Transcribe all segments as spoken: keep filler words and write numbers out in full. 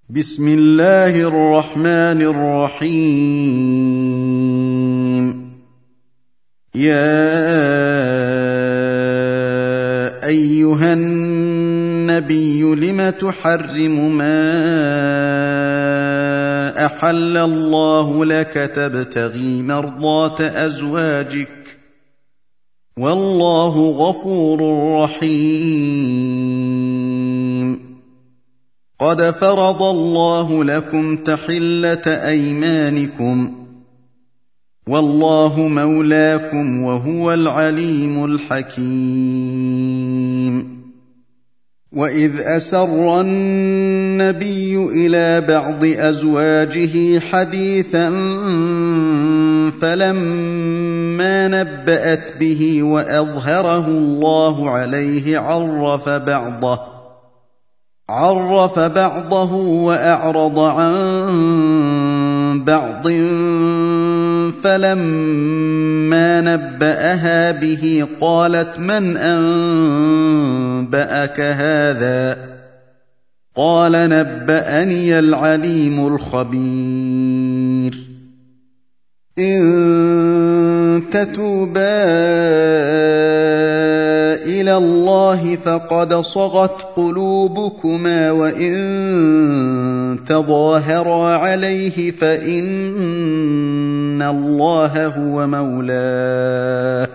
بسم الله الرحمن الرحيم. يا أيها النبي لم تحرم ما أحل الله لك تبتغي مرضات أزواجك والله غفور رحيم. قد فرض الله لكم تحلة أيمانكم والله مولاكم وهو العليم الحكيم. وإذ أسر النبي إلى بعض أزواجه حديثا فلما نبأت به وأظهره الله عليه عرف بعضه عرف بعضه وأعرض عن بعض فلما نبأها به قالت من أنبأك هذا قال نبأني العليم الخبير. إن تتوبا إلى الله فقد صغت قلوبكما وإن تظاهرا عليه فإن الله هو مولاه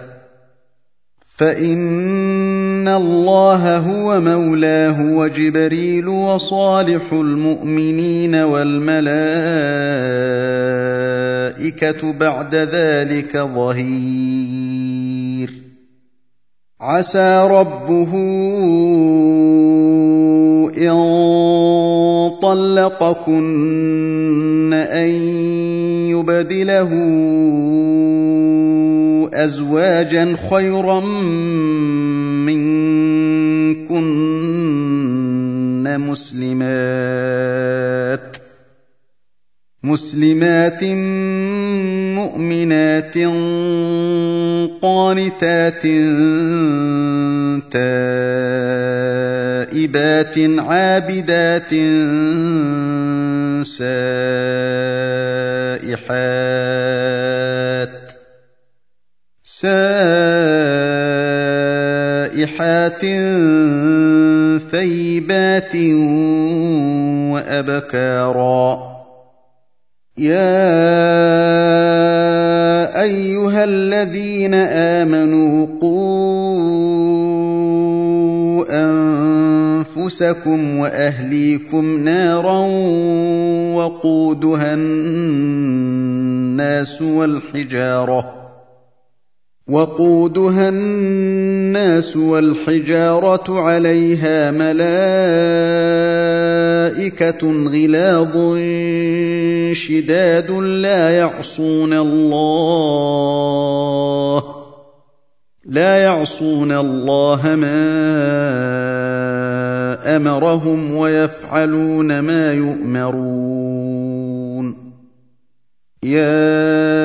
فإن الله هو مولاه وجبريل وصالح المؤمنين والملائكة بعد ذلك ظهير. عسى ربه إن طلقكن أن يبدله أزواجا خيرا منكن مسلمات مسلمات مؤمنات قانتات تائبات عابدات سائحات سائحات ثيبات وأبكارا. يا أيها الذين آمنوا قوا أنفسكم وأهليكم نارا وقودها الناس والحجارة وقودها الناس والحجارة عليها ملائكة غلاظ شداد لا يعصون الله لا يعصون الله ما أمرهم ويفعلون ما يؤمرون. يا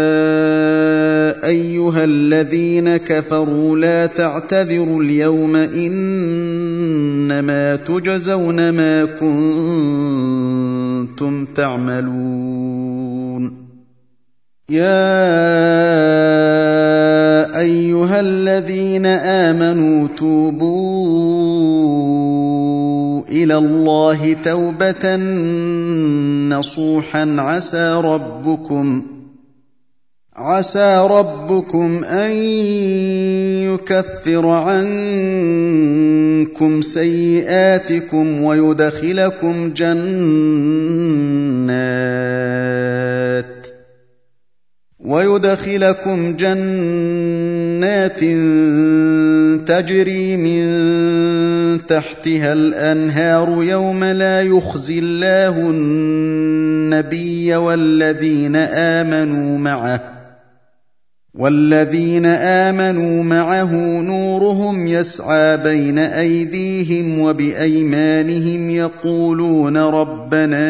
أيها الذين كفروا لا تعتذروا اليوم إنما تجزون ما كنتم تعملون. يا أيها الذين آمنوا توبوا إلى الله توبة نصوحا عسى ربكم عسى ربكم أن يكفر عنكم سيئاتكم ويدخلكم جنات ويدخلكم جنات تجري من تحتها الأنهار يوم لا يخزي الله النبي والذين آمنوا معه والذين آمنوا معه نورهم يسعى بين أيديهم وبأيمانهم يقولون ربنا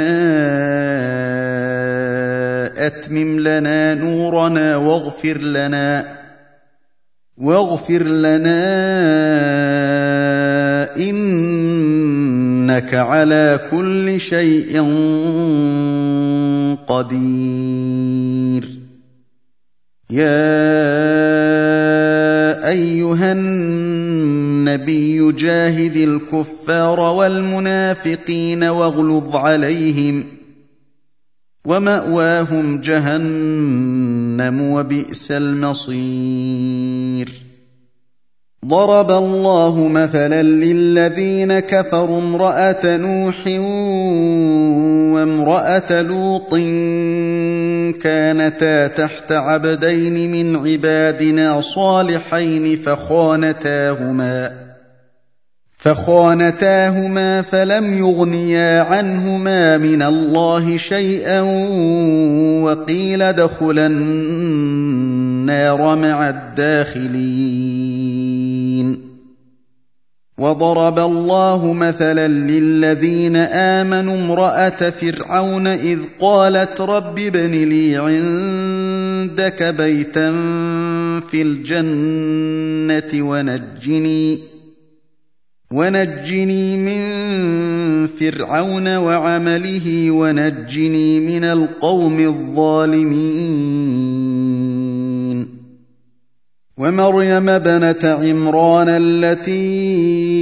أتمم لنا نورنا واغفر لنا واغفر لنا إن إنك على كل شيء قدير يا أيها النبي جاهد الكفار والمنافقين واغلظ عليهم ومأواهم جهنم وبئس المصير ضرب الله مثلا للذين كفروا امرأة نوح وامرأة لوط كانتا تحت عبدين من عبادنا صالحين فخانتاهما فخانتاهما فلم يغنيا عنهما من الله شيئا وقيل ادخلا النار مع الداخلين وضرب الله مثلا للذين آمنوا امرأة فرعون إذ قالت رب ابن لي عندك بيتا في الجنة ونجني ونجني من فرعون وعمله ونجني من القوم الظالمين ومريم ابنة عمران التي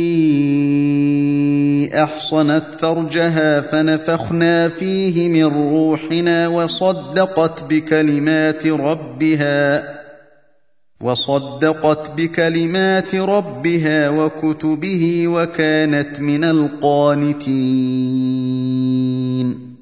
أحصنت فرجها فنفخنا فيه من روحنا وصدقت بكلمات ربها وصدقت بكلمات ربها وكتبه وكانت من القانتين